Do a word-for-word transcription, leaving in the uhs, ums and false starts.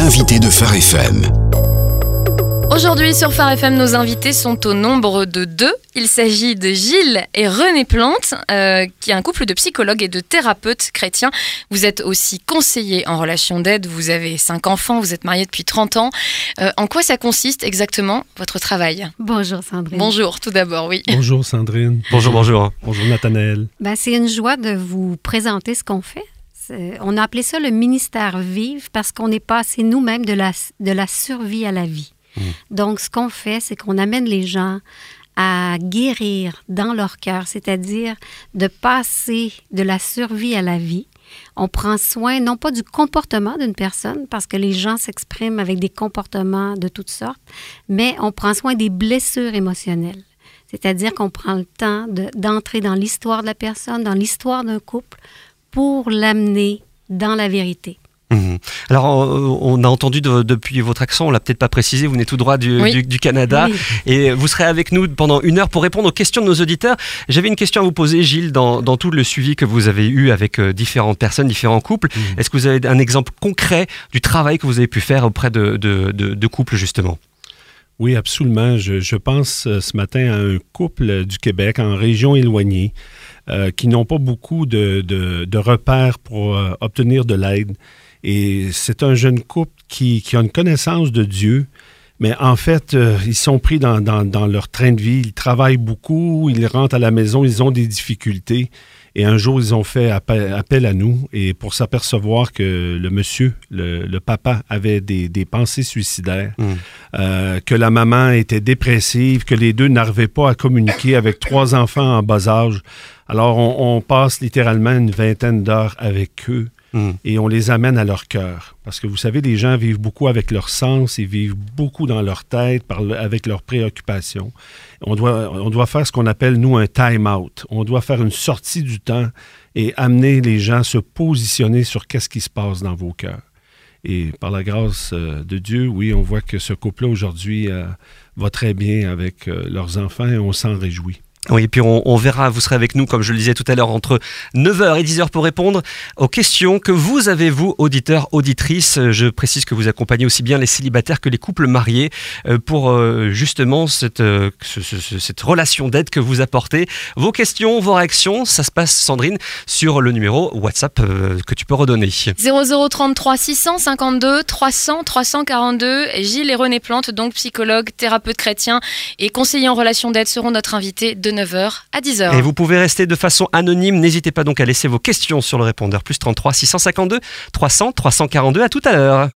L'invité de Phare F M. Aujourd'hui sur Phare F M, nos invités sont au nombre de deux. Il s'agit de Gilles et René Plante, euh, qui est un couple de psychologues et de thérapeutes chrétiens. Vous êtes aussi conseiller en relation d'aide, vous avez cinq enfants, vous êtes mariés depuis trente ans. Euh, en quoi ça consiste exactement, votre travail ? Bonjour Sandrine. Bonjour, tout d'abord, oui. Bonjour Sandrine. Bonjour, bonjour. Bonjour Nathanaël. Ben, c'est une joie de vous présenter ce qu'on fait. C'est, on a appelé ça le ministère Vive parce qu'on est passé nous-mêmes de la, de la survie à la vie. Mmh. Donc, ce qu'on fait, c'est qu'on amène les gens à guérir dans leur cœur, c'est-à-dire de passer de la survie à la vie. On prend soin, non pas du comportement d'une personne, parce que les gens s'expriment avec des comportements de toutes sortes, mais on prend soin des blessures émotionnelles. C'est-à-dire qu'on prend le temps de, d'entrer dans l'histoire de la personne, dans l'histoire d'un couple, pour l'amener dans la vérité. Mmh. Alors, on a entendu de, depuis votre accent, on l'a peut-être pas précisé, vous venez tout droit du, oui. du, du Canada, oui. Et vous serez avec nous pendant une heure pour répondre aux questions de nos auditeurs. J'avais une question à vous poser, Gilles, dans, dans tout le suivi que vous avez eu avec euh, différentes personnes, différents couples. Mmh. Est-ce que vous avez un exemple concret du travail que vous avez pu faire auprès de, de, de, de couples, justement ? Oui, absolument. Je, je pense euh, ce matin à un couple du Québec en région éloignée euh, qui n'ont pas beaucoup de, de, de repères pour euh, obtenir de l'aide. Et c'est un jeune couple qui, qui a une connaissance de Dieu, mais en fait, euh, ils sont pris dans, dans, dans leur train de vie. Ils travaillent beaucoup, ils rentrent à la maison, ils ont des difficultés. Et un jour, ils ont fait appel, appel à nous et pour s'apercevoir que le monsieur, le, le papa, avait des, des pensées suicidaires, mmh. euh, que la maman était dépressive, que les deux n'arrivaient pas à communiquer avec trois enfants en bas âge. Alors, on, on passe littéralement une vingtaine d'heures avec eux. Mmh. Et on les amène à leur cœur. Parce que vous savez, les gens vivent beaucoup avec leur sens, ils vivent beaucoup dans leur tête, par le, avec leurs préoccupations. On doit, on doit faire ce qu'on appelle, nous, un time-out. On doit faire une sortie du temps et amener les gens à se positionner sur qu'est-ce qui se passe dans vos cœurs. Et par la grâce euh, de Dieu, oui, on voit que ce couple-là, aujourd'hui, euh, va très bien avec euh, leurs enfants et on s'en réjouit. Oui, et puis on, on verra, vous serez avec nous, comme je le disais tout à l'heure, entre neuf heures et dix heures pour répondre aux questions que vous avez, vous, auditeurs, auditrices. Je précise que vous accompagnez aussi bien les célibataires que les couples mariés pour justement cette, ce, ce, cette relation d'aide que vous apportez. Vos questions, vos réactions, ça se passe, Sandrine, sur le numéro WhatsApp que tu peux redonner. zéro zéro trente-trois six cent cinquante-deux trois cents trois cent quarante-deux. Gilles et René Plante, donc psychologues, thérapeutes chrétiens et conseillers en relation d'aide, seront notre invité de neuf heures à dix heures. Et vous pouvez rester de façon anonyme. N'hésitez pas donc à laisser vos questions sur le répondeur plus trente-trois six cent cinquante-deux trois cents trois cent quarante-deux. À tout à l'heure.